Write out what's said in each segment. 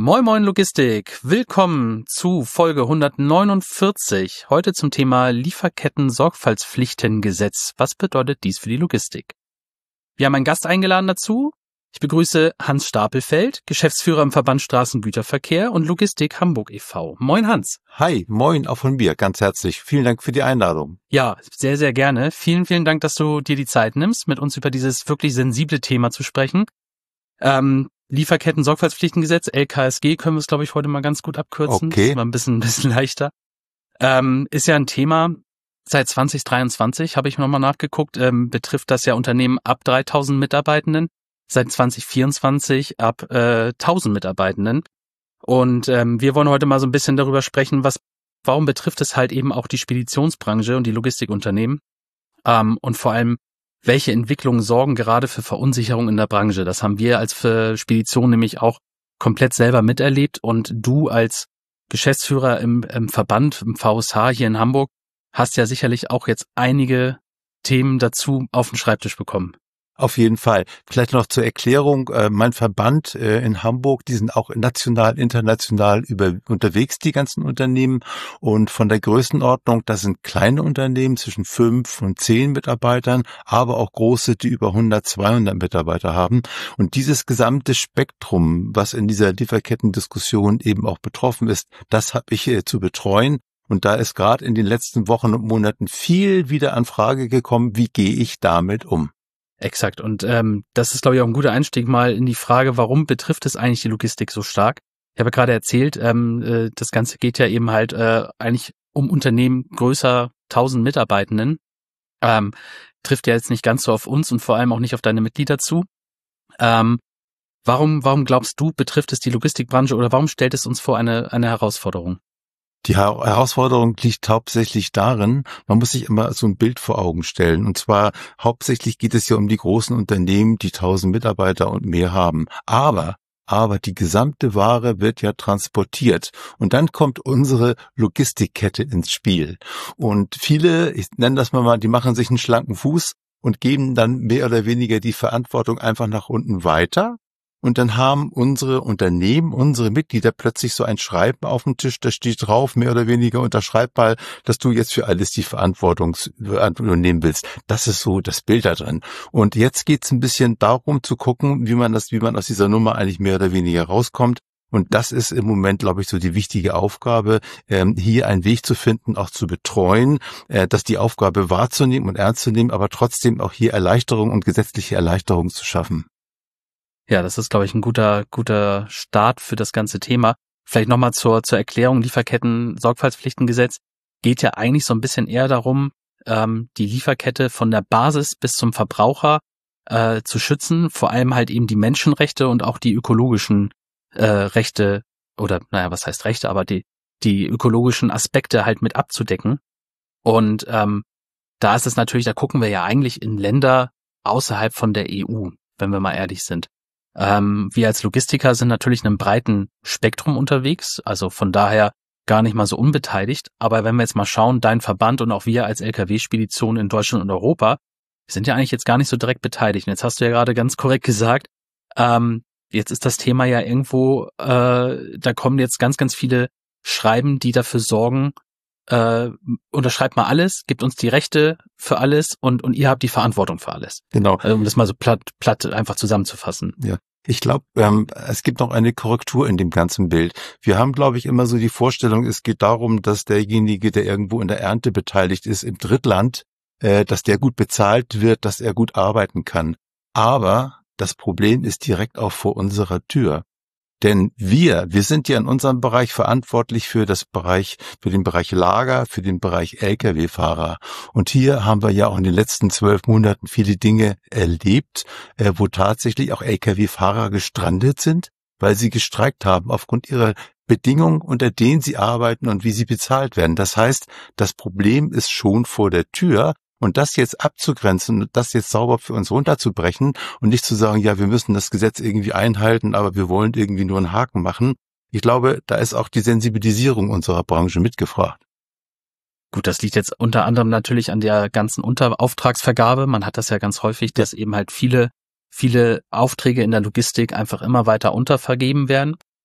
Moin Moin Logistik, willkommen zu Folge 149, heute zum Thema Lieferketten-Sorgfaltspflichtengesetz. Was bedeutet dies für die Logistik? Wir haben einen Gast eingeladen dazu. Ich begrüße Hans Stapelfeld, Geschäftsführer im Verband Straßengüterverkehr und Logistik Hamburg e.V. Moin Hans. Hi, moin auch von mir, ganz herzlich. Vielen Dank für die Einladung. Ja, sehr, sehr gerne. Vielen, vielen Dank, dass du dir die Zeit nimmst, mit uns über dieses wirklich sensible Thema zu sprechen. Lieferketten-Sorgfaltspflichtengesetz, LKSG, können wir es, glaube ich, heute mal ganz gut abkürzen. Okay. Das ist mal ein bisschen leichter. Ist ja ein Thema, seit 2023, habe ich nochmal nachgeguckt, betrifft das ja Unternehmen ab 3000 Mitarbeitenden, seit 2024 ab 1000 Mitarbeitenden. Und wir wollen heute mal so ein bisschen darüber sprechen, warum betrifft es halt eben auch die Speditionsbranche und die Logistikunternehmen und vor allem, welche Entwicklungen sorgen gerade für Verunsicherung in der Branche? Das haben wir als Spedition nämlich auch komplett selber miterlebt. Und du als Geschäftsführer im Verband, im VSH hier in Hamburg, hast ja sicherlich auch jetzt einige Themen dazu auf den Schreibtisch bekommen. Auf jeden Fall. Vielleicht noch zur Erklärung, mein Verband in Hamburg, die sind auch national, international unterwegs, die ganzen Unternehmen. Und von der Größenordnung, das sind kleine Unternehmen zwischen 5 und 10 Mitarbeitern, aber auch große, die über 100, 200 Mitarbeiter haben. Und dieses gesamte Spektrum, was in dieser Lieferkettendiskussion eben auch betroffen ist, das habe ich zu betreuen. Und da ist gerade in den letzten Wochen und Monaten viel wieder an Frage gekommen, wie gehe ich damit um? Exakt. Und das ist, glaube ich, auch ein guter Einstieg mal in die Frage, warum betrifft es eigentlich die Logistik so stark? Ich habe gerade erzählt, das Ganze geht ja eben halt eigentlich um Unternehmen größer 1000 Mitarbeitenden. Trifft ja jetzt nicht ganz so auf uns und vor allem auch nicht auf deine Mitglieder zu. Warum glaubst du, betrifft es die Logistikbranche oder warum stellt es uns vor eine Herausforderung? Die Herausforderung liegt hauptsächlich darin, man muss sich immer so ein Bild vor Augen stellen. Und zwar hauptsächlich geht es ja um die großen Unternehmen, die 1000 Mitarbeiter und mehr haben. Aber die gesamte Ware wird ja transportiert. Und dann kommt unsere Logistikkette ins Spiel. Und viele, ich nenne das mal, die machen sich einen schlanken Fuß und geben dann mehr oder weniger die Verantwortung einfach nach unten weiter. Und dann haben unsere Unternehmen, unsere Mitglieder plötzlich so ein Schreiben auf dem Tisch, da steht drauf, mehr oder weniger unterschreib mal, dass du jetzt für alles die Verantwortung nehmen willst. Das ist so das Bild da drin. Und jetzt geht's ein bisschen darum zu gucken, wie man aus dieser Nummer eigentlich mehr oder weniger rauskommt. Und das ist im Moment, glaube ich, so die wichtige Aufgabe, hier einen Weg zu finden, auch zu betreuen, dass die Aufgabe wahrzunehmen und ernst zu nehmen, aber trotzdem auch hier Erleichterung und gesetzliche Erleichterung zu schaffen. Ja, das ist, glaube ich, ein guter Start für das ganze Thema. Vielleicht nochmal zur Erklärung, Lieferketten-Sorgfaltspflichtengesetz geht ja eigentlich so ein bisschen eher darum, die Lieferkette von der Basis bis zum Verbraucher zu schützen, vor allem halt eben die Menschenrechte und auch die ökologischen Rechte oder, was heißt Rechte, aber die ökologischen Aspekte halt mit abzudecken. Und da ist es natürlich, da gucken wir ja eigentlich in Länder außerhalb von der EU, wenn wir mal ehrlich sind. Wir als Logistiker sind natürlich in einem breiten Spektrum unterwegs, also von daher gar nicht mal so unbeteiligt. Aber wenn wir jetzt mal schauen, dein Verband und auch wir als LKW-Spedition in Deutschland und Europa sind ja eigentlich jetzt gar nicht so direkt beteiligt. Und jetzt hast du ja gerade ganz korrekt gesagt, jetzt ist das Thema ja irgendwo, da kommen jetzt ganz, ganz viele Schreiben, die dafür sorgen, unterschreibt mal alles, gibt uns die Rechte für alles und ihr habt die Verantwortung für alles. Genau. Also, um das mal so platt einfach zusammenzufassen. Ja. Ich glaube, es gibt noch eine Korrektur in dem ganzen Bild. Wir haben, glaube ich, immer so die Vorstellung, es geht darum, dass derjenige, der irgendwo in der Ernte beteiligt ist, im Drittland, dass der gut bezahlt wird, dass er gut arbeiten kann. Aber das Problem ist direkt auch vor unserer Tür. Denn wir sind ja in unserem Bereich verantwortlich für den Bereich Lager, für den Bereich Lkw-Fahrer. Und hier haben wir ja auch in den letzten 12 Monaten viele Dinge erlebt, wo tatsächlich auch Lkw-Fahrer gestrandet sind, weil sie gestreikt haben aufgrund ihrer Bedingungen, unter denen sie arbeiten und wie sie bezahlt werden. Das heißt, das Problem ist schon vor der Tür. Und das jetzt abzugrenzen, das jetzt sauber für uns runterzubrechen und nicht zu sagen, ja, wir müssen das Gesetz irgendwie einhalten, aber wir wollen irgendwie nur einen Haken machen. Ich glaube, da ist auch die Sensibilisierung unserer Branche mitgefragt. Gut, das liegt jetzt unter anderem natürlich an der ganzen Auftragsvergabe. Man hat das ja ganz häufig, dass eben halt viele Aufträge in der Logistik einfach immer weiter untervergeben werden.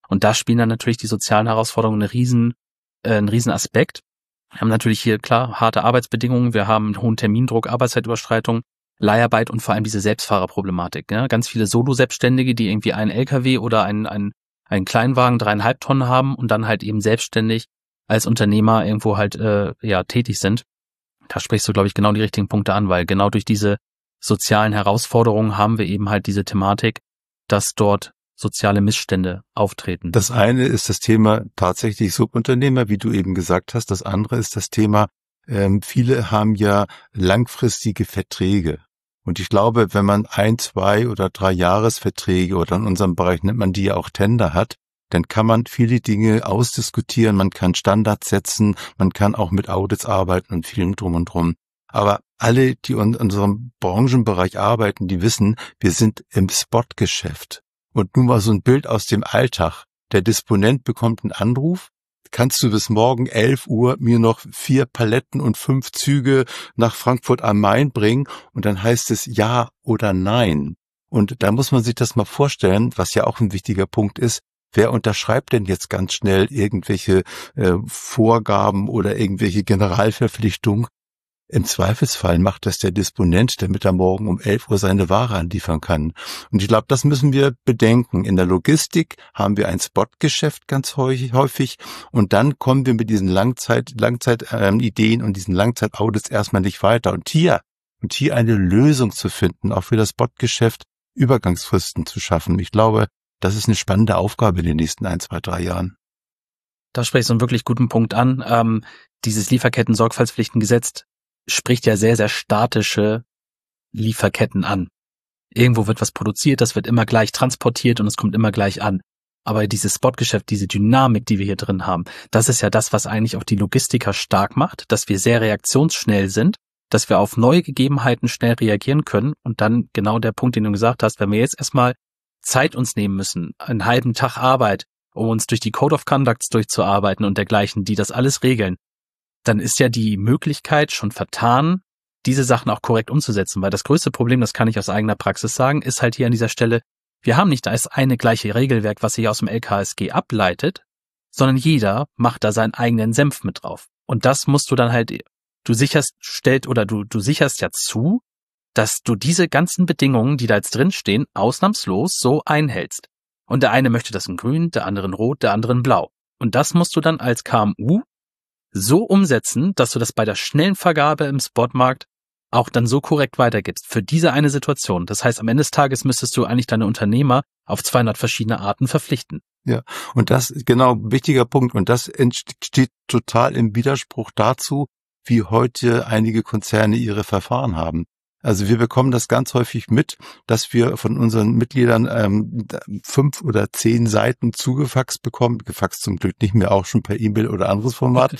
Und da spielen dann natürlich die sozialen Herausforderungen einen riesen Aspekt. Wir haben natürlich hier, klar, harte Arbeitsbedingungen, wir haben einen hohen Termindruck, Arbeitszeitüberschreitung, Leiharbeit und vor allem diese Selbstfahrerproblematik. Ja? Ganz viele Solo-Selbstständige, die irgendwie einen LKW oder einen Kleinwagen 3,5 Tonnen haben und dann halt eben selbstständig als Unternehmer irgendwo halt tätig sind. Da sprichst du, glaube ich, genau die richtigen Punkte an, weil genau durch diese sozialen Herausforderungen haben wir eben halt diese Thematik, dass dort soziale Missstände auftreten. Das eine ist das Thema tatsächlich Subunternehmer, wie du eben gesagt hast. Das andere ist das Thema, viele haben ja langfristige Verträge. Und ich glaube, wenn man 1, 2 oder 3 Jahresverträge oder in unserem Bereich nennt man die ja auch Tender hat, dann kann man viele Dinge ausdiskutieren, man kann Standards setzen, man kann auch mit Audits arbeiten und vielem drum und drum. Aber alle, die in unserem Branchenbereich arbeiten, die wissen, wir sind im Spotgeschäft. Und nun mal so ein Bild aus dem Alltag. Der Disponent bekommt einen Anruf. Kannst du bis morgen 11 Uhr mir noch 4 Paletten und 5 Züge nach Frankfurt am Main bringen? Und dann heißt es ja oder nein. Und da muss man sich das mal vorstellen, was ja auch ein wichtiger Punkt ist. Wer unterschreibt denn jetzt ganz schnell irgendwelche Vorgaben oder irgendwelche Generalverpflichtungen? Im Zweifelsfall macht das der Disponent, damit er morgen um 11 Uhr seine Ware anliefern kann. Und ich glaube, das müssen wir bedenken. In der Logistik haben wir ein Spotgeschäft ganz häufig und dann kommen wir mit diesen Langzeit-Ideen und diesen Langzeit-Audits erstmal nicht weiter. Und hier eine Lösung zu finden, auch für das Spotgeschäft Übergangsfristen zu schaffen. Ich glaube, das ist eine spannende Aufgabe in den nächsten 1, 2, 3 Jahren. Da sprichst du einen wirklich guten Punkt an. Dieses Lieferketten-Sorgfaltspflichtengesetz spricht ja sehr, sehr statische Lieferketten an. Irgendwo wird was produziert, das wird immer gleich transportiert und es kommt immer gleich an. Aber dieses Spotgeschäft, diese Dynamik, die wir hier drin haben, das ist ja das, was eigentlich auch die Logistiker stark macht, dass wir sehr reaktionsschnell sind, dass wir auf neue Gegebenheiten schnell reagieren können und dann genau der Punkt, den du gesagt hast, wenn wir jetzt erstmal Zeit uns nehmen müssen, einen halben Tag Arbeit, um uns durch die Code of Conducts durchzuarbeiten und dergleichen, die das alles regeln, dann ist ja die Möglichkeit schon vertan, diese Sachen auch korrekt umzusetzen. Weil das größte Problem, das kann ich aus eigener Praxis sagen, ist halt hier an dieser Stelle, wir haben nicht das eine gleiche Regelwerk, was sich aus dem LKSG ableitet, sondern jeder macht da seinen eigenen Senf mit drauf. Und das musst du dann halt, du sicherst ja zu, dass du diese ganzen Bedingungen, die da jetzt drinstehen, ausnahmslos so einhältst. Und der eine möchte das in grün, der andere in rot, der andere in blau. Und das musst du dann als KMU so umsetzen, dass du das bei der schnellen Vergabe im Spotmarkt auch dann so korrekt weitergibst für diese eine Situation. Das heißt, am Ende des Tages müsstest du eigentlich deine Unternehmer auf 200 verschiedene Arten verpflichten. Ja, und das genau wichtiger Punkt. Und das steht total im Widerspruch dazu, wie heute einige Konzerne ihre Verfahren haben. Also wir bekommen das ganz häufig mit, dass wir von unseren Mitgliedern 5 oder 10 Seiten zugefaxt bekommen, gefaxt zum Glück nicht mehr, auch schon per E-Mail oder anderes Format.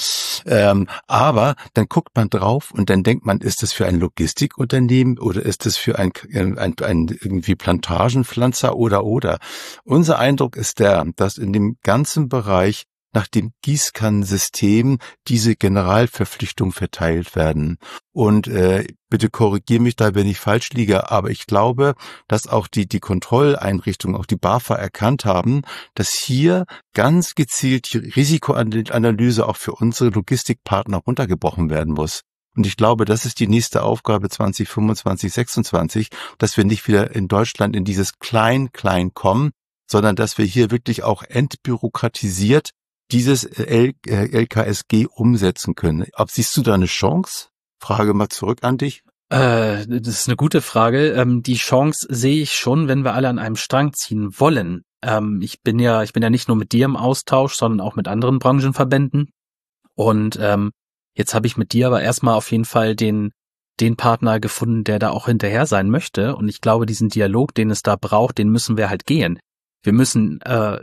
Aber dann guckt man drauf und dann denkt man, ist das für ein Logistikunternehmen oder ist das für ein irgendwie Plantagenpflanzer oder? Unser Eindruck ist dass in dem ganzen Bereich nach dem Gießkannensystem diese Generalverpflichtungen verteilt werden. Und bitte korrigiere mich da, wenn ich falsch liege, aber ich glaube, dass auch die Kontrolleinrichtungen, auch die BAFA erkannt haben, dass hier ganz gezielt die Risikoanalyse auch für unsere Logistikpartner runtergebrochen werden muss. Und ich glaube, das ist die nächste Aufgabe 2025, 2026, dass wir nicht wieder in Deutschland in dieses Klein kommen, sondern dass wir hier wirklich auch entbürokratisiert dieses LKSG umsetzen können. Siehst du da eine Chance? Frage mal zurück an dich. Das ist eine gute Frage. Die Chance sehe ich schon, wenn wir alle an einem Strang ziehen wollen. Ich bin ja nicht nur mit dir im Austausch, sondern auch mit anderen Branchenverbänden. Und jetzt habe ich mit dir aber erstmal auf jeden Fall den Partner gefunden, der da auch hinterher sein möchte. Und ich glaube, diesen Dialog, den es da braucht, den müssen wir halt gehen. Wir müssen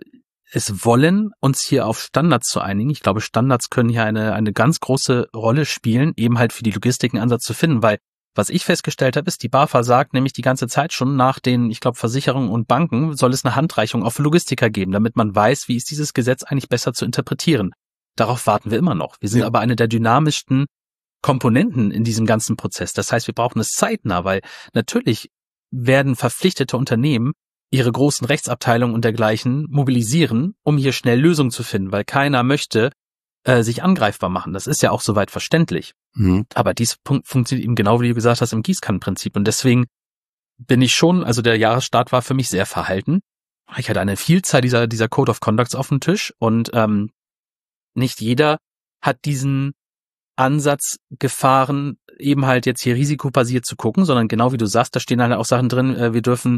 es wollen, uns hier auf Standards zu einigen. Ich glaube, Standards können hier eine ganz große Rolle spielen, eben halt für die Logistik einen Ansatz zu finden, weil was ich festgestellt habe, ist, die BAFA sagt nämlich die ganze Zeit schon nach den, ich glaube, Versicherungen und Banken soll es eine Handreichung auch für Logistiker geben, damit man weiß, wie ist dieses Gesetz eigentlich besser zu interpretieren. Darauf warten wir immer noch. Wir sind aber eine der dynamischsten Komponenten in diesem ganzen Prozess. Das heißt, wir brauchen es zeitnah, weil natürlich werden verpflichtete Unternehmen ihre großen Rechtsabteilungen und dergleichen mobilisieren, um hier schnell Lösungen zu finden, weil keiner möchte sich angreifbar machen. Das ist ja auch soweit verständlich. Aber dieser Punkt funktioniert eben genau, wie du gesagt hast, im Gießkannenprinzip. Und deswegen bin ich schon, also der Jahresstart war für mich sehr verhalten. Ich hatte eine Vielzahl dieser Code of Conducts auf dem Tisch und nicht jeder hat diesen Ansatz gefahren, eben halt jetzt hier risikobasiert zu gucken, sondern genau wie du sagst, da stehen halt auch Sachen drin, wir dürfen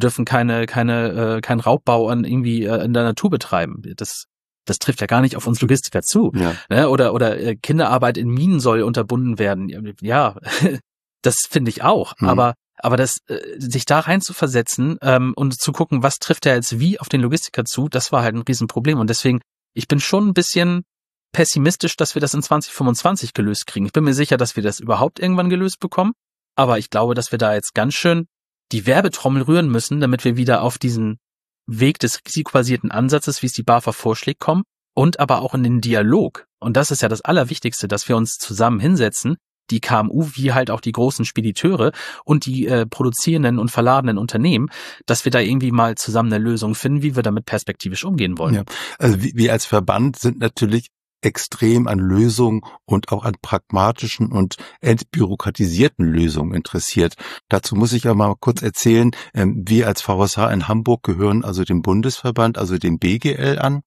keinen Raubbau irgendwie in der Natur betreiben. Das trifft ja gar nicht auf uns Logistiker zu. Ja. Ne? Oder Kinderarbeit in Minen soll unterbunden werden. Ja, das finde ich auch. Aber das, sich da rein zu versetzen und zu gucken, was trifft er jetzt wie auf den Logistiker zu, das war halt ein Riesenproblem. Und deswegen, ich bin schon ein bisschen pessimistisch, dass wir das in 2025 gelöst kriegen. Ich bin mir sicher, dass wir das überhaupt irgendwann gelöst bekommen. Aber ich glaube, dass wir da jetzt ganz schön die Werbetrommel rühren müssen, damit wir wieder auf diesen Weg des risikobasierten Ansatzes, wie es die BAFA vorschlägt, kommen und aber auch in den Dialog. Und das ist ja das Allerwichtigste, dass wir uns zusammen hinsetzen, die KMU wie halt auch die großen Spediteure und die produzierenden und verladenen Unternehmen, dass wir da irgendwie mal zusammen eine Lösung finden, wie wir damit perspektivisch umgehen wollen. Ja. Also wir als Verband sind natürlich extrem an Lösungen und auch an pragmatischen und entbürokratisierten Lösungen interessiert. Dazu muss ich aber mal kurz erzählen, wir als VSH in Hamburg gehören also dem Bundesverband, also dem BGL an.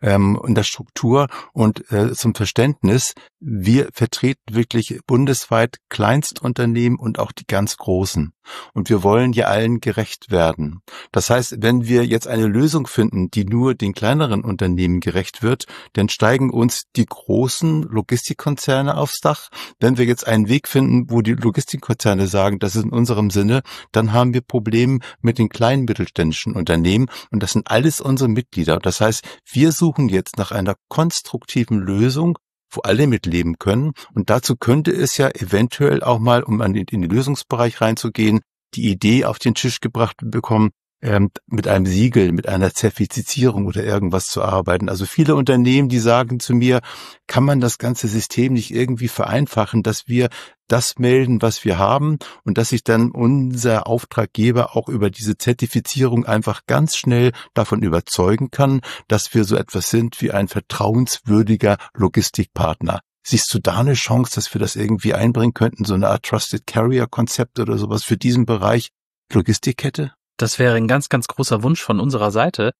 In der Struktur und zum Verständnis, wir vertreten wirklich bundesweit Kleinstunternehmen und auch die ganz großen. Und wir wollen ja allen gerecht werden. Das heißt, wenn wir jetzt eine Lösung finden, die nur den kleineren Unternehmen gerecht wird, dann steigen uns die großen Logistikkonzerne aufs Dach. Wenn wir jetzt einen Weg finden, wo die Logistikkonzerne sagen, das ist in unserem Sinne, dann haben wir Probleme mit den kleinen mittelständischen Unternehmen und das sind alles unsere Mitglieder. Das heißt, wir suchen jetzt nach einer konstruktiven Lösung, wo alle mitleben können. Und dazu könnte es ja eventuell auch mal, um in den Lösungsbereich reinzugehen, die Idee auf den Tisch gebracht bekommen, mit einem Siegel, mit einer Zertifizierung oder irgendwas zu arbeiten. Also viele Unternehmen, die sagen zu mir, kann man das ganze System nicht irgendwie vereinfachen, dass wir das melden, was wir haben und dass sich dann unser Auftraggeber auch über diese Zertifizierung einfach ganz schnell davon überzeugen kann, dass wir so etwas sind wie ein vertrauenswürdiger Logistikpartner. Siehst du da eine Chance, dass wir das irgendwie einbringen könnten, so eine Art Trusted Carrier Konzept oder sowas für diesen Bereich Logistikkette? Das wäre ein ganz, ganz großer Wunsch von unserer Seite.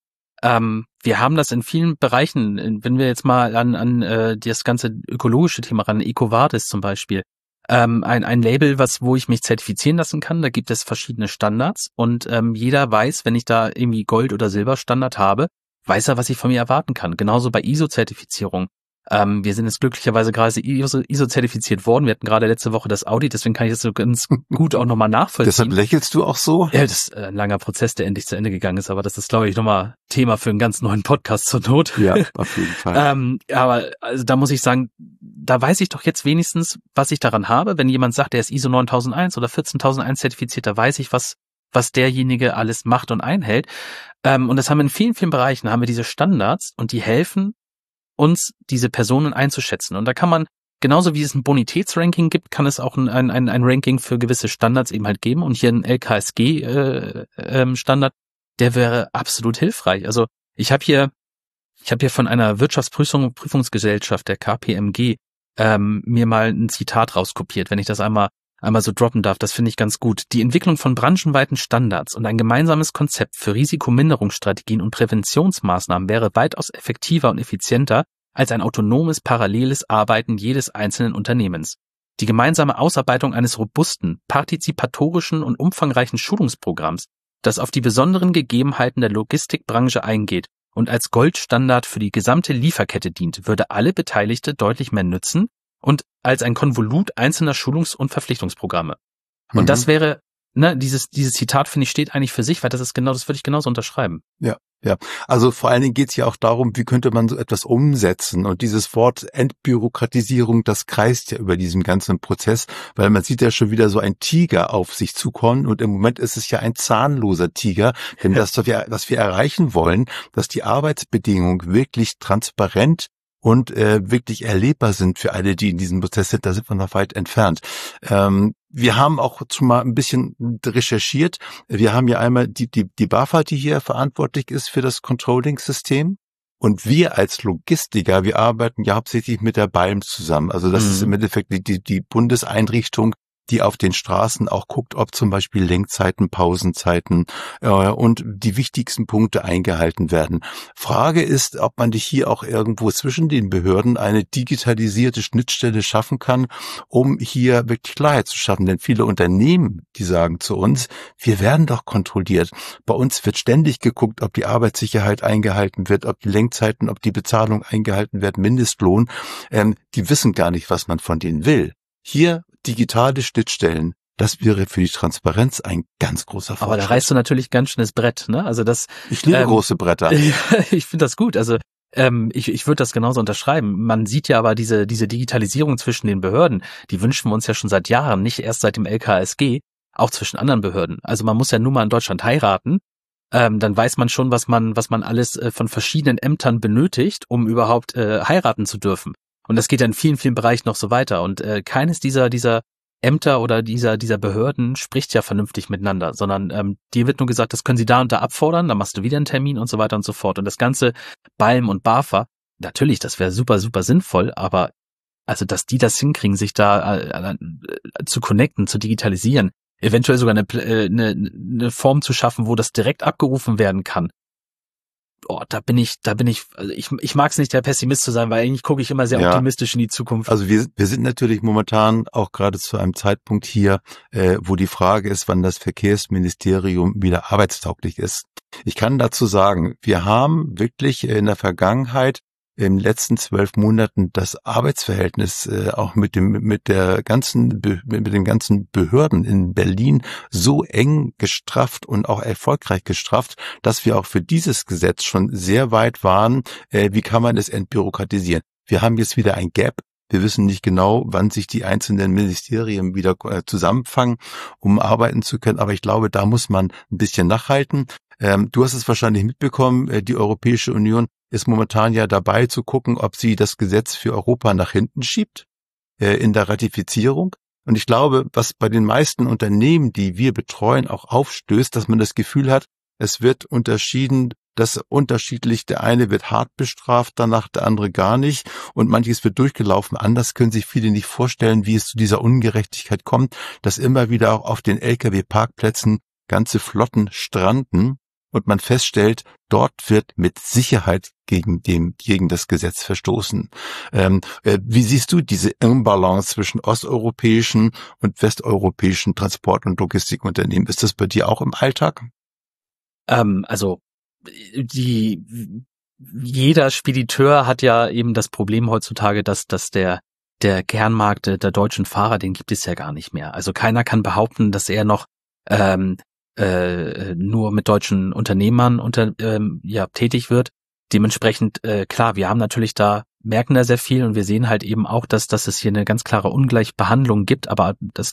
Wir haben das in vielen Bereichen, wenn wir jetzt mal an das ganze ökologische Thema ran, EcoVadis zum Beispiel, ein Label, wo ich mich zertifizieren lassen kann, da gibt es verschiedene Standards und jeder weiß, wenn ich da irgendwie Gold- oder Silberstandard habe, weiß er, was ich von mir erwarten kann. Genauso bei ISO-Zertifizierung. Wir sind jetzt glücklicherweise gerade ISO-zertifiziert worden. Wir hatten gerade letzte Woche das Audit, deswegen kann ich das so ganz gut auch nochmal nachvollziehen. Deshalb lächelst du auch so? Ja, das ist ein langer Prozess, der endlich zu Ende gegangen ist, aber das ist, glaube ich, nochmal Thema für einen ganz neuen Podcast zur Not. Ja, auf jeden Fall. Aber also da muss ich sagen, da weiß ich doch jetzt wenigstens, was ich daran habe. Wenn jemand sagt, der ist ISO 9001 oder 14001 zertifiziert, da weiß ich, was derjenige alles macht und einhält. Und das haben wir in vielen, vielen Bereichen, haben wir diese Standards und die helfen uns, diese Personen einzuschätzen. Und da kann man, genauso wie es ein Bonitätsranking gibt, kann es auch ein Ranking für gewisse Standards eben halt geben. Und hier ein LKSG-Standard, der wäre absolut hilfreich. Also ich habe hier von einer Wirtschaftsprüfungsgesellschaft, der KPMG, mir mal ein Zitat rauskopiert, wenn ich das einmal so droppen darf. Das finde ich ganz gut. Die Entwicklung von branchenweiten Standards und ein gemeinsames Konzept für Risikominderungsstrategien und Präventionsmaßnahmen wäre weitaus effektiver und effizienter als ein autonomes, paralleles Arbeiten jedes einzelnen Unternehmens. Die gemeinsame Ausarbeitung eines robusten, partizipatorischen und umfangreichen Schulungsprogramms, das auf die besonderen Gegebenheiten der Logistikbranche eingeht und als Goldstandard für die gesamte Lieferkette dient, würde alle Beteiligte deutlich mehr nützen und als ein Konvolut einzelner Schulungs- und Verpflichtungsprogramme. Und das wäre, dieses Zitat, finde ich, steht eigentlich für sich, weil das würde ich genauso unterschreiben. Ja. Also vor allen Dingen geht es ja auch darum, wie könnte man so etwas umsetzen. Und dieses Wort Entbürokratisierung, das kreist ja über diesem ganzen Prozess, weil man sieht ja schon wieder so ein Tiger auf sich zukommen. Und im Moment ist es ja ein zahnloser Tiger. Denn das, was wir erreichen wollen, dass die Arbeitsbedingungen wirklich transparent und wirklich erlebbar sind für alle, die in diesem Prozess sind, da sind wir noch weit entfernt. Wir haben auch schon mal ein bisschen recherchiert. Wir haben ja einmal die BAFA, die hier verantwortlich ist für das Controlling-System. Und wir als Logistiker, wir arbeiten ja hauptsächlich mit der BALM zusammen. Also das ist im Endeffekt die Bundeseinrichtung, die auf den Straßen auch guckt, ob zum Beispiel Lenkzeiten, Pausenzeiten und die wichtigsten Punkte eingehalten werden. Frage ist, ob man hier auch irgendwo zwischen den Behörden eine digitalisierte Schnittstelle schaffen kann, um hier wirklich Klarheit zu schaffen. Denn viele Unternehmen, die sagen zu uns, wir werden doch kontrolliert. Bei uns wird ständig geguckt, ob die Arbeitssicherheit eingehalten wird, ob die Lenkzeiten, ob die Bezahlung eingehalten wird, Mindestlohn. Die wissen gar nicht, was man von denen will. Hier digitale Schnittstellen, das wäre für die Transparenz ein ganz großer Fortschritt. Aber da reißt du natürlich ganz schönes Brett, ne? Also das. Ich liebe große Bretter. Ich finde das gut. Also ich würde das genauso unterschreiben. Man sieht ja aber diese Digitalisierung zwischen den Behörden, die wünschen wir uns ja schon seit Jahren, nicht erst seit dem LKSG, auch zwischen anderen Behörden. Also man muss ja nur mal in Deutschland heiraten. Dann weiß man schon, was man alles von verschiedenen Ämtern benötigt, um überhaupt heiraten zu dürfen. Und das geht ja in vielen, vielen Bereichen noch so weiter. Und keines dieser Ämter oder dieser Behörden spricht ja vernünftig miteinander, sondern dir wird nur gesagt, das können sie da und da abfordern, dann machst du wieder einen Termin und so weiter und so fort. Und das ganze BALM und BAFA, natürlich, das wäre super, super sinnvoll, aber also, dass die das hinkriegen, sich da zu connecten, zu digitalisieren, eventuell sogar eine Form zu schaffen, wo das direkt abgerufen werden kann. Oh, da bin ich, also ich mag es nicht, der Pessimist zu sein, weil eigentlich gucke ich immer sehr optimistisch in die Zukunft. Also wir sind natürlich momentan auch gerade zu einem Zeitpunkt hier, wo die Frage ist, wann das Verkehrsministerium wieder arbeitstauglich ist. Ich kann dazu sagen, wir haben wirklich in der Vergangenheit in den letzten 12 Monaten das Arbeitsverhältnis auch mit den ganzen Behörden in Berlin so eng gestrafft und auch erfolgreich gestrafft, dass wir auch für dieses Gesetz schon sehr weit waren. Wie kann man es entbürokratisieren? Wir haben jetzt wieder ein Gap. Wir wissen nicht genau, wann sich die einzelnen Ministerien wieder zusammenfangen, um arbeiten zu können. Aber ich glaube, da muss man ein bisschen nachhalten. Du hast es wahrscheinlich mitbekommen, die Europäische Union ist momentan ja dabei zu gucken, ob sie das Gesetz für Europa nach hinten schiebt in der Ratifizierung. Und ich glaube, was bei den meisten Unternehmen, die wir betreuen, auch aufstößt, dass man das Gefühl hat, es wird unterschieden, das unterschiedlich, der eine wird hart bestraft, danach der andere gar nicht und manches wird durchgelaufen. Anders können sich viele nicht vorstellen, wie es zu dieser Ungerechtigkeit kommt, dass immer wieder auch auf den Lkw-Parkplätzen ganze Flotten stranden und man feststellt, dort wird mit Sicherheit gegen das Gesetz verstoßen. Wie siehst du diese Imbalance zwischen osteuropäischen und westeuropäischen Transport- und Logistikunternehmen? Ist das bei dir auch im Alltag? Also jeder Spediteur hat ja eben das Problem heutzutage, dass der Kernmarkt der deutschen Fahrer, den gibt es ja gar nicht mehr. Also keiner kann behaupten, dass er noch nur mit deutschen Unternehmern tätig wird. Dementsprechend, klar, wir haben natürlich merken da sehr viel und wir sehen halt eben auch, dass es hier eine ganz klare Ungleichbehandlung gibt, aber das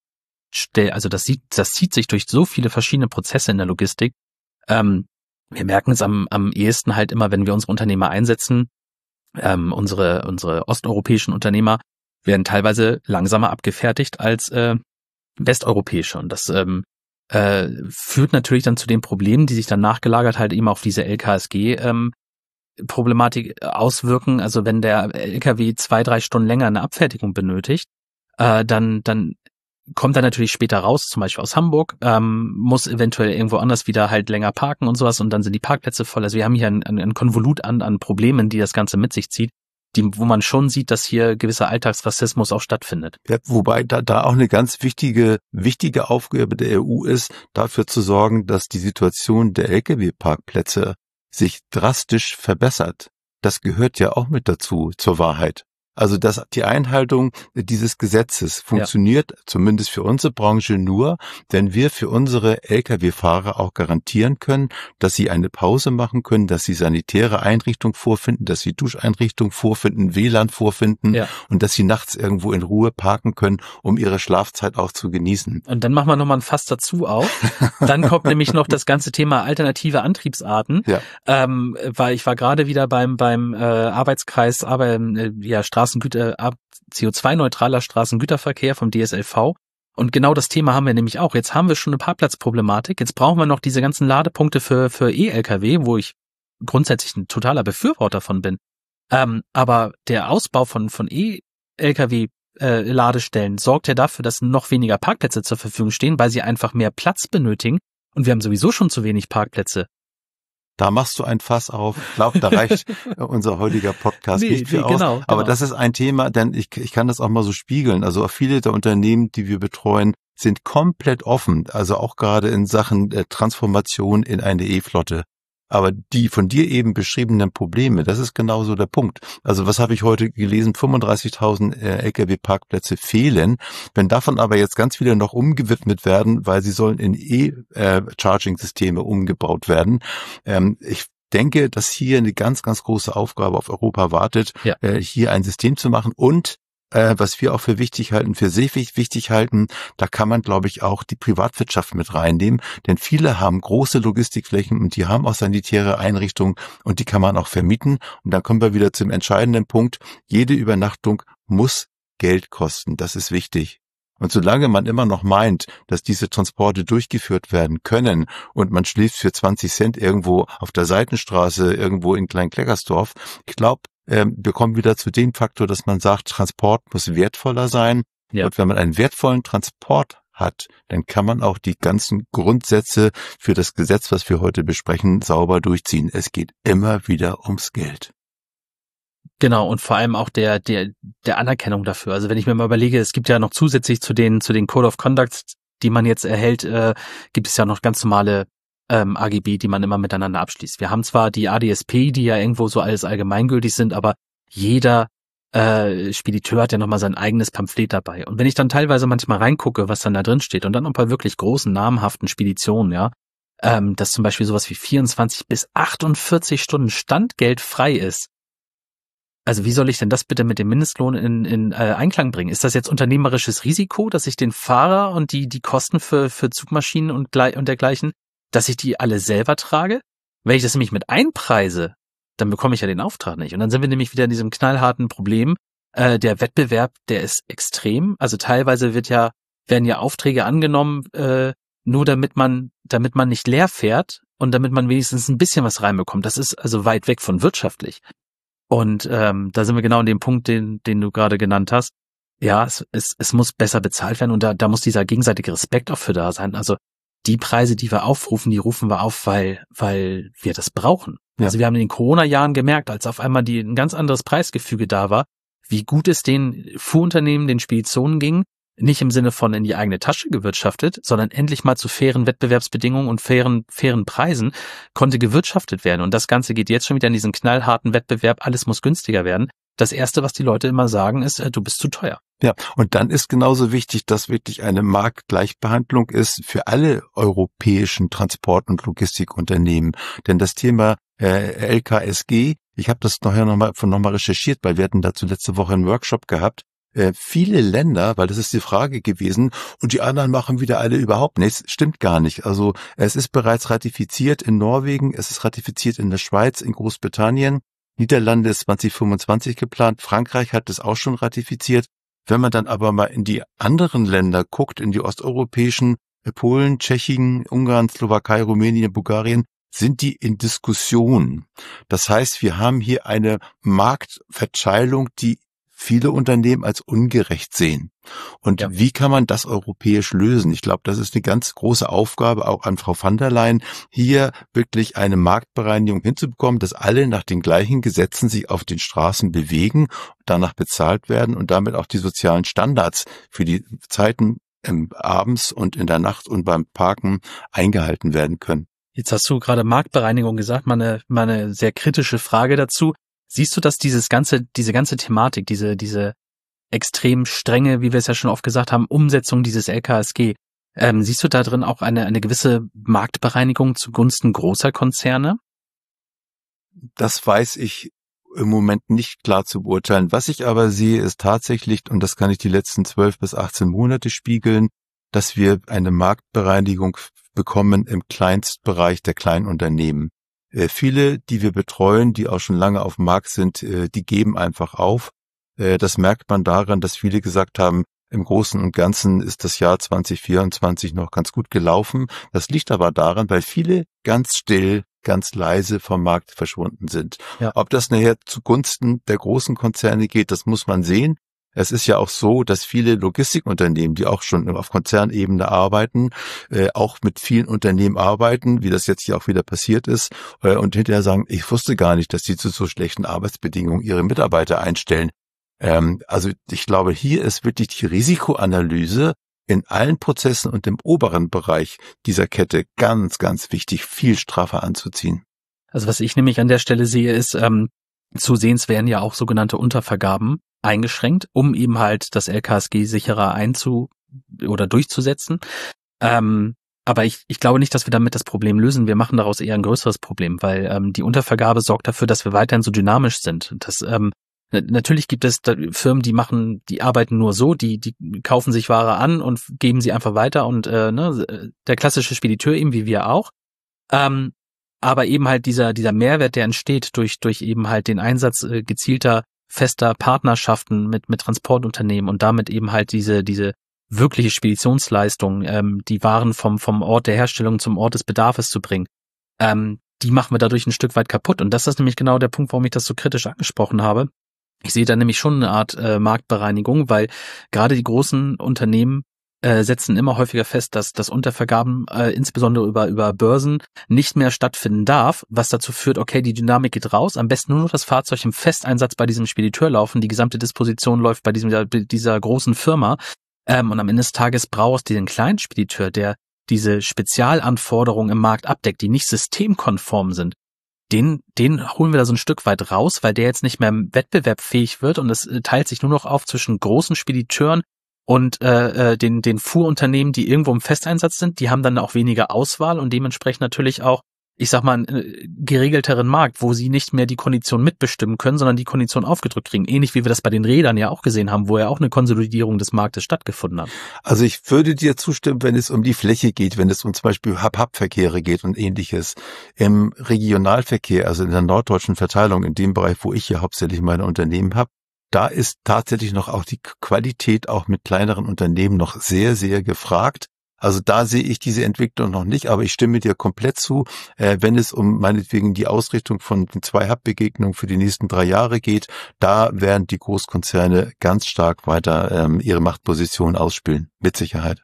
zieht sich durch so viele verschiedene Prozesse in der Logistik. Wir merken es am ehesten halt immer, wenn wir unsere Unternehmer einsetzen. Unsere osteuropäischen Unternehmer werden teilweise langsamer abgefertigt als westeuropäische und das führt natürlich dann zu den Problemen, die sich dann nachgelagert halt eben auf diese LKSG-Problematik auswirken. Also wenn der LKW 2-3 Stunden länger eine Abfertigung benötigt, dann kommt er natürlich später raus, zum Beispiel aus Hamburg, muss eventuell irgendwo anders wieder halt länger parken und sowas und dann sind die Parkplätze voll. Also wir haben hier ein Konvolut an Problemen, die das Ganze mit sich zieht, wo man schon sieht, dass hier gewisser Alltagsrassismus auch stattfindet. Ja, wobei da auch eine ganz wichtige Aufgabe der EU ist, dafür zu sorgen, dass die Situation der Lkw-Parkplätze sich drastisch verbessert. Das gehört ja auch mit dazu, zur Wahrheit. Also die Einhaltung dieses Gesetzes funktioniert zumindest für unsere Branche nur, wenn wir für unsere Lkw-Fahrer auch garantieren können, dass sie eine Pause machen können, dass sie sanitäre Einrichtungen vorfinden, dass sie Duscheinrichtungen vorfinden, WLAN vorfinden und dass sie nachts irgendwo in Ruhe parken können, um ihre Schlafzeit auch zu genießen. Und dann machen wir nochmal ein Fass dazu auf. Dann kommt nämlich noch das ganze Thema alternative Antriebsarten. Weil ich war gerade wieder beim Arbeitskreis Straßengüter, CO2-neutraler Straßengüterverkehr vom DSLV. Und genau das Thema haben wir nämlich auch. Jetzt haben wir schon eine Parkplatzproblematik. Jetzt brauchen wir noch diese ganzen Ladepunkte für E-Lkw, wo ich grundsätzlich ein totaler Befürworter von bin. Aber der Ausbau von E-Lkw Ladestellen sorgt ja dafür, dass noch weniger Parkplätze zur Verfügung stehen, weil sie einfach mehr Platz benötigen. Und wir haben sowieso schon zu wenig Parkplätze. Da machst du ein Fass auf. Ich glaube, da reicht unser heutiger Podcast nicht für aus. Genau. Aber das ist ein Thema, denn ich kann das auch mal so spiegeln. Also viele der Unternehmen, die wir betreuen, sind komplett offen. Also auch gerade in Sachen Transformation in eine E-Flotte. Aber die von dir eben beschriebenen Probleme, das ist genauso der Punkt. Also was habe ich heute gelesen? 35.000 Lkw-Parkplätze fehlen. Wenn davon aber jetzt ganz viele noch umgewidmet werden, weil sie sollen in E-Charging-Systeme umgebaut werden. Ich denke, dass hier eine ganz, ganz große Aufgabe auf Europa wartet, hier ein System zu machen und was wir auch für wichtig halten, für sehr wichtig halten, da kann man, glaube ich, auch die Privatwirtschaft mit reinnehmen, denn viele haben große Logistikflächen und die haben auch sanitäre Einrichtungen und die kann man auch vermieten. Und dann kommen wir wieder zum entscheidenden Punkt, jede Übernachtung muss Geld kosten, das ist wichtig. Und solange man immer noch meint, dass diese Transporte durchgeführt werden können und man schläft für 20 Cent irgendwo auf der Seitenstraße, irgendwo in Klein-Kleckersdorf, ich glaube, wir kommen wieder zu dem Faktor, dass man sagt, Transport muss wertvoller sein. Und wenn man einen wertvollen Transport hat, dann kann man auch die ganzen Grundsätze für das Gesetz, was wir heute besprechen, sauber durchziehen. Es geht immer wieder ums Geld. Genau, und vor allem auch der Anerkennung dafür. Also wenn ich mir mal überlege, es gibt ja noch zusätzlich zu den Code of Conduct, die man jetzt erhält, gibt es ja noch ganz normale AGB, die man immer miteinander abschließt. Wir haben zwar die ADSP, die ja irgendwo so alles allgemeingültig sind, aber jeder Spediteur hat ja nochmal sein eigenes Pamphlet dabei. Und wenn ich dann teilweise manchmal reingucke, was dann da drin steht, und dann noch bei wirklich großen, namhaften Speditionen, dass zum Beispiel sowas wie 24 bis 48 Stunden Standgeld frei ist. Also wie soll ich denn das bitte mit dem Mindestlohn in Einklang bringen? Ist das jetzt unternehmerisches Risiko, dass ich den Fahrer und die Kosten für Zugmaschinen und dergleichen, dass ich die alle selber trage? Wenn ich das nämlich mit einpreise, dann bekomme ich ja den Auftrag nicht. Und dann sind wir nämlich wieder in diesem knallharten Problem. Der Wettbewerb, der ist extrem. Also teilweise werden ja Aufträge angenommen, nur damit man nicht leer fährt und damit man wenigstens ein bisschen was reinbekommt. Das ist also weit weg von wirtschaftlich. Und da sind wir genau an dem Punkt, den du gerade genannt hast. Ja, es muss besser bezahlt werden und da muss dieser gegenseitige Respekt auch für da sein. Also die Preise, die wir aufrufen, die rufen wir auf, weil wir das brauchen. Ja. Also wir haben in den Corona-Jahren gemerkt, als auf einmal ein ganz anderes Preisgefüge da war, wie gut es den Fuhrunternehmen, den Speditionen ging, nicht im Sinne von in die eigene Tasche gewirtschaftet, sondern endlich mal zu fairen Wettbewerbsbedingungen und fairen Preisen konnte gewirtschaftet werden. Und das Ganze geht jetzt schon wieder in diesen knallharten Wettbewerb, alles muss günstiger werden. Das Erste, was die Leute immer sagen, ist, du bist zu teuer. Ja, und dann ist genauso wichtig, dass wirklich eine Marktgleichbehandlung ist für alle europäischen Transport- und Logistikunternehmen. Denn das Thema LKSG, ich habe das nachher nochmal recherchiert, weil wir hatten dazu letzte Woche einen Workshop gehabt. Viele Länder, weil das ist die Frage gewesen, und die anderen machen wieder alle überhaupt nichts, stimmt gar nicht. Also es ist bereits ratifiziert in Norwegen, es ist ratifiziert in der Schweiz, in Großbritannien, Niederlande ist 2025 geplant, Frankreich hat es auch schon ratifiziert. Wenn man dann aber mal in die anderen Länder guckt, in die osteuropäischen, Polen, Tschechien, Ungarn, Slowakei, Rumänien, Bulgarien, sind die in Diskussion. Das heißt, wir haben hier eine Marktverteilung, die viele Unternehmen als ungerecht sehen. Und wie kann man das europäisch lösen? Ich glaube, das ist eine ganz große Aufgabe auch an Frau van der Leyen, hier wirklich eine Marktbereinigung hinzubekommen, dass alle nach den gleichen Gesetzen sich auf den Straßen bewegen, danach bezahlt werden und damit auch die sozialen Standards für die Zeiten abends und in der Nacht und beim Parken eingehalten werden können. Jetzt hast du gerade Marktbereinigung gesagt, mal eine sehr kritische Frage dazu. Siehst du, dass diese ganze Thematik, diese extrem strenge, wie wir es ja schon oft gesagt haben, Umsetzung dieses LKSG, siehst du da drin auch eine gewisse Marktbereinigung zugunsten großer Konzerne? Das weiß ich im Moment nicht klar zu beurteilen. Was ich aber sehe, ist tatsächlich, und das kann ich die letzten 12 bis 18 Monate spiegeln, dass wir eine Marktbereinigung bekommen im Kleinstbereich der Kleinunternehmen. Viele, die wir betreuen, die auch schon lange auf dem Markt sind, die geben einfach auf. Das merkt man daran, dass viele gesagt haben, im Großen und Ganzen ist das Jahr 2024 noch ganz gut gelaufen. Das liegt aber daran, weil viele ganz still, ganz leise vom Markt verschwunden sind. Ja. Ob das nachher zugunsten der großen Konzerne geht, das muss man sehen. Es ist ja auch so, dass viele Logistikunternehmen, die auch schon auf Konzernebene arbeiten, auch mit vielen Unternehmen arbeiten, wie das jetzt hier auch wieder passiert ist, und hinterher sagen, ich wusste gar nicht, dass die zu so schlechten Arbeitsbedingungen ihre Mitarbeiter einstellen. Also ich glaube, hier ist wirklich die Risikoanalyse in allen Prozessen und im oberen Bereich dieser Kette ganz, ganz wichtig, viel straffer anzuziehen. Also was ich nämlich an der Stelle sehe, ist, zusehends werden ja auch sogenannte Untervergaben eingeschränkt, um eben halt das LKSG sicherer durchzusetzen. Aber ich glaube nicht, dass wir damit das Problem lösen. Wir machen daraus eher ein größeres Problem, weil die Untervergabe sorgt dafür, dass wir weiterhin so dynamisch sind. Das natürlich gibt es Firmen, die arbeiten nur so, die kaufen sich Ware an und geben sie einfach weiter und der klassische Spediteur eben wie wir auch. Aber eben halt dieser Mehrwert, der entsteht durch eben halt den Einsatz gezielter fester Partnerschaften mit Transportunternehmen und damit eben halt diese wirkliche Speditionsleistung, die Waren vom Ort der Herstellung zum Ort des Bedarfes zu bringen, die machen wir dadurch ein Stück weit kaputt. Und das ist nämlich genau der Punkt, warum ich das so kritisch angesprochen habe. Ich sehe da nämlich schon eine Art Marktbereinigung, weil gerade die großen Unternehmen setzen immer häufiger fest, dass Untervergaben insbesondere über Börsen nicht mehr stattfinden darf, was dazu führt, okay, die Dynamik geht raus, am besten nur noch das Fahrzeug im Festeinsatz bei diesem Spediteur laufen, die gesamte Disposition läuft bei dieser großen Firma und am Ende des Tages brauchst du den kleinen Spediteur, der diese Spezialanforderungen im Markt abdeckt, die nicht systemkonform sind. Den holen wir da so ein Stück weit raus, weil der jetzt nicht mehr wettbewerbsfähig wird und es teilt sich nur noch auf zwischen großen Spediteuren und den Fuhrunternehmen, die irgendwo im Festeinsatz sind. Die haben dann auch weniger Auswahl und dementsprechend natürlich auch, ich sag mal, einen geregelteren Markt, wo sie nicht mehr die Kondition mitbestimmen können, sondern die Kondition aufgedrückt kriegen. Ähnlich wie wir das bei den Rädern ja auch gesehen haben, wo ja auch eine Konsolidierung des Marktes stattgefunden hat. Also ich würde dir zustimmen, wenn es um die Fläche geht, wenn es um zum Beispiel Hub-Hub-Verkehre geht und ähnliches. Im Regionalverkehr, also in der norddeutschen Verteilung, in dem Bereich, wo ich hier hauptsächlich meine Unternehmen habe, da ist tatsächlich noch auch die Qualität auch mit kleineren Unternehmen noch sehr, sehr gefragt. Also da sehe ich diese Entwicklung noch nicht, aber ich stimme dir komplett zu, wenn es um meinetwegen die Ausrichtung von den 2 Hub-Begegnungen für die nächsten 3 Jahre geht, da werden die Großkonzerne ganz stark weiter ihre Machtposition ausspielen, mit Sicherheit.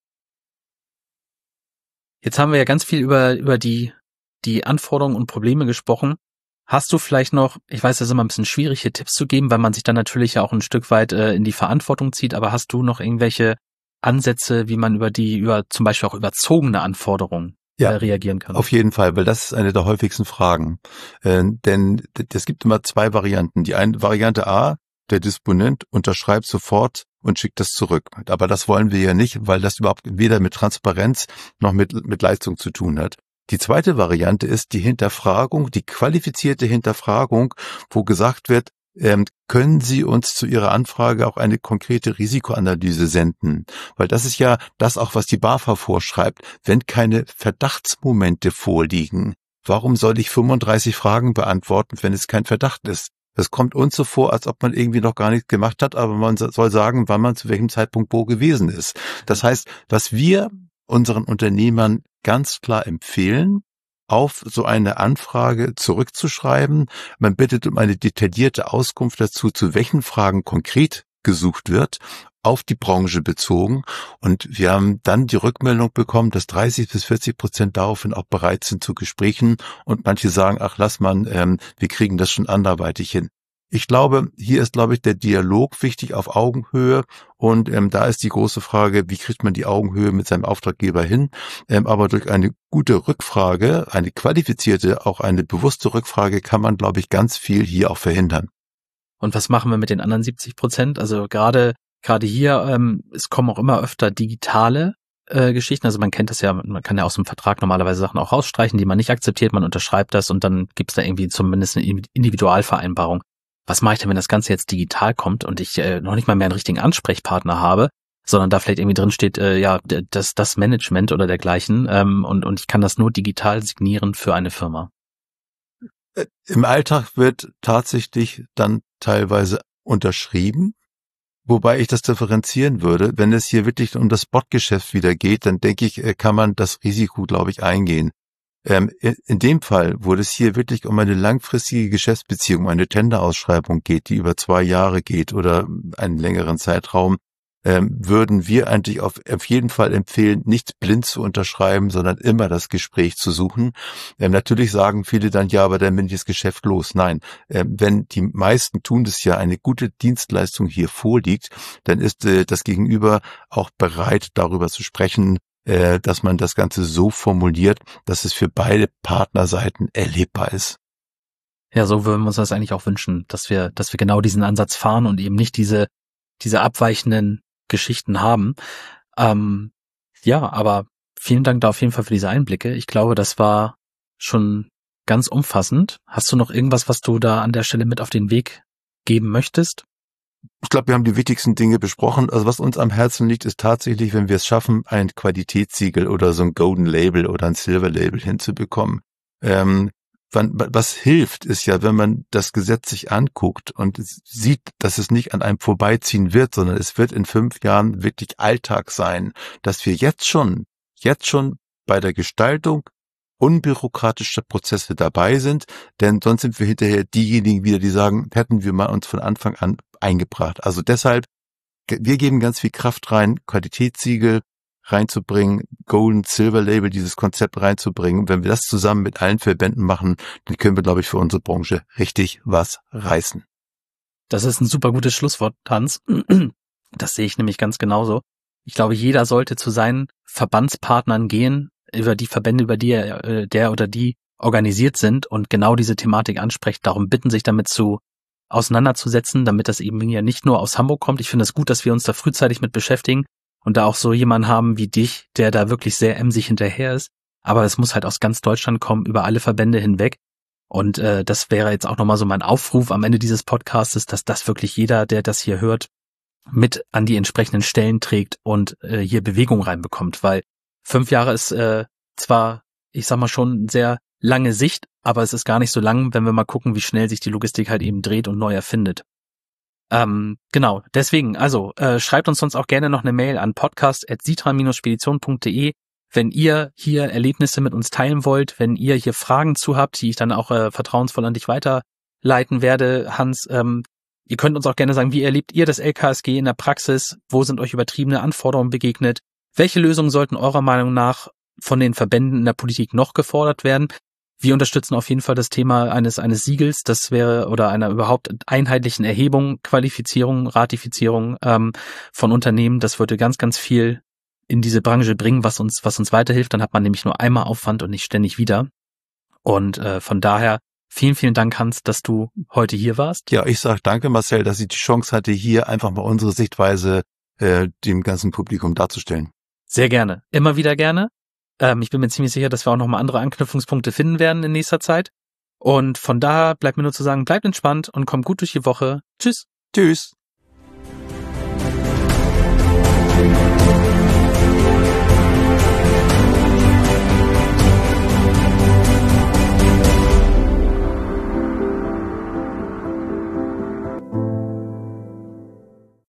Jetzt haben wir ja ganz viel über die Anforderungen und Probleme gesprochen. Hast du vielleicht noch, ich weiß, das ist immer ein bisschen schwierig, hier Tipps zu geben, weil man sich dann natürlich ja auch ein Stück weit in die Verantwortung zieht, aber hast du noch irgendwelche Ansätze, wie man über zum Beispiel auch überzogene Anforderungen reagieren kann? Auf jeden Fall, weil das ist eine der häufigsten Fragen. Denn es gibt immer 2 Varianten. Die eine Variante A, der Disponent unterschreibt sofort und schickt das zurück. Aber das wollen wir ja nicht, weil das überhaupt weder mit Transparenz noch mit Leistung zu tun hat. Die zweite Variante ist die Hinterfragung, die qualifizierte Hinterfragung, wo gesagt wird, können Sie uns zu Ihrer Anfrage auch eine konkrete Risikoanalyse senden? Weil das ist ja das auch, was die BAFA vorschreibt. Wenn keine Verdachtsmomente vorliegen, warum soll ich 35 Fragen beantworten, wenn es kein Verdacht ist? Das kommt uns so vor, als ob man irgendwie noch gar nichts gemacht hat, aber man soll sagen, wann man zu welchem Zeitpunkt wo gewesen ist. Das heißt, was wir unseren Unternehmern ganz klar empfehlen, auf so eine Anfrage zurückzuschreiben. Man bittet um eine detaillierte Auskunft dazu, zu welchen Fragen konkret gesucht wird, auf die Branche bezogen. Und wir haben dann die Rückmeldung bekommen, dass 30-40% daraufhin auch bereit sind zu Gesprächen. Und manche sagen, ach lass mal, wir kriegen das schon anderweitig hin. Ich glaube, hier ist, der Dialog wichtig auf Augenhöhe und da ist die große Frage, wie kriegt man die Augenhöhe mit seinem Auftraggeber hin? Aber durch eine gute Rückfrage, eine qualifizierte, auch eine bewusste Rückfrage kann man, glaube ich, ganz viel hier auch verhindern. Und was machen wir mit den anderen 70%? Also gerade hier, es kommen auch immer öfter digitale Geschichten. Also man kennt das ja, man kann ja aus dem Vertrag normalerweise Sachen auch rausstreichen, die man nicht akzeptiert, man unterschreibt das und dann gibt's da irgendwie zumindest eine Individualvereinbarung. Was mache ich denn, wenn das Ganze jetzt digital kommt und ich noch nicht mal mehr einen richtigen Ansprechpartner habe, sondern da vielleicht irgendwie drin steht, das Management oder dergleichen und ich kann das nur digital signieren für eine Firma. Im Alltag wird tatsächlich dann teilweise unterschrieben, wobei ich das differenzieren würde. Wenn es hier wirklich um das Spotgeschäft wieder geht, dann denke ich, kann man das Risiko, glaube ich, eingehen. In dem Fall, wo es hier wirklich um eine langfristige Geschäftsbeziehung, eine Tenderausschreibung geht, die über 2 Jahre geht oder einen längeren Zeitraum, würden wir eigentlich auf jeden Fall empfehlen, nicht blind zu unterschreiben, sondern immer das Gespräch zu suchen. Natürlich sagen viele dann, ja, aber dann bin ich das Geschäft los. Nein, wenn die meisten tun das ja, eine gute Dienstleistung hier vorliegt, dann ist das Gegenüber auch bereit, darüber zu sprechen, dass man das Ganze so formuliert, dass es für beide Partnerseiten erlebbar ist. Ja, so würden wir uns das eigentlich auch wünschen, dass wir genau diesen Ansatz fahren und eben nicht diese abweichenden Geschichten haben. Aber vielen Dank da auf jeden Fall für diese Einblicke. Ich glaube, das war schon ganz umfassend. Hast du noch irgendwas, was du da an der Stelle mit auf den Weg geben möchtest? Ich glaube, wir haben die wichtigsten Dinge besprochen. Also was uns am Herzen liegt, ist tatsächlich, wenn wir es schaffen, ein Qualitätssiegel oder so ein Golden Label oder ein Silver Label hinzubekommen. Was hilft, ist ja, wenn man das Gesetz sich anguckt und sieht, dass es nicht an einem vorbeiziehen wird, sondern es wird in 5 Jahren wirklich Alltag sein, dass wir jetzt schon bei der Gestaltung unbürokratischer Prozesse dabei sind, denn sonst sind wir hinterher diejenigen wieder, die sagen, hätten wir mal uns von Anfang an eingebracht. Also deshalb, wir geben ganz viel Kraft rein, Qualitätssiegel reinzubringen, Golden Silver Label, dieses Konzept reinzubringen. Wenn wir das zusammen mit allen Verbänden machen, dann können wir, glaube ich, für unsere Branche richtig was reißen. Das ist ein super gutes Schlusswort, Hans. Das sehe ich nämlich ganz genauso. Ich glaube, jeder sollte zu seinen Verbandspartnern gehen, über die Verbände, über die der oder die organisiert sind und genau diese Thematik ansprechen, darum bitten, sich damit auseinanderzusetzen, damit das eben ja nicht nur aus Hamburg kommt. Ich finde es gut, dass wir uns da frühzeitig mit beschäftigen und da auch so jemanden haben wie dich, der da wirklich sehr emsig hinterher ist. Aber es muss halt aus ganz Deutschland kommen, über alle Verbände hinweg. Und das wäre jetzt auch nochmal so mein Aufruf am Ende dieses Podcastes, dass das wirklich jeder, der das hier hört, mit an die entsprechenden Stellen trägt und hier Bewegung reinbekommt. Weil 5 Jahre ist zwar, ich sag mal, schon sehr lange Sicht, aber es ist gar nicht so lang, wenn wir mal gucken, wie schnell sich die Logistik halt eben dreht und neu erfindet. Genau, deswegen, also schreibt uns sonst auch gerne noch eine Mail an podcast@sitra-spedition.de, wenn ihr hier Erlebnisse mit uns teilen wollt, wenn ihr hier Fragen zu habt, die ich dann auch vertrauensvoll an dich weiterleiten werde, Hans. Ihr könnt uns auch gerne sagen, wie erlebt ihr das LKSG in der Praxis? Wo sind euch übertriebene Anforderungen begegnet? Welche Lösungen sollten eurer Meinung nach von den Verbänden in der Politik noch gefordert werden? Wir unterstützen auf jeden Fall das Thema eines Siegels, das wäre, oder einer überhaupt einheitlichen Erhebung, Qualifizierung, Ratifizierung von Unternehmen. Das würde ganz, ganz viel in diese Branche bringen, was uns weiterhilft. Dann hat man nämlich nur einmal Aufwand und nicht ständig wieder. Und von daher vielen, vielen Dank, Hans, dass du heute hier warst. Ja, ich sage danke, Marcel, dass ich die Chance hatte, hier einfach mal unsere Sichtweise dem ganzen Publikum darzustellen. Sehr gerne. Immer wieder gerne. Ich bin mir ziemlich sicher, dass wir auch nochmal andere Anknüpfungspunkte finden werden in nächster Zeit. Und von daher bleibt mir nur zu sagen, bleibt entspannt und kommt gut durch die Woche. Tschüss. Tschüss.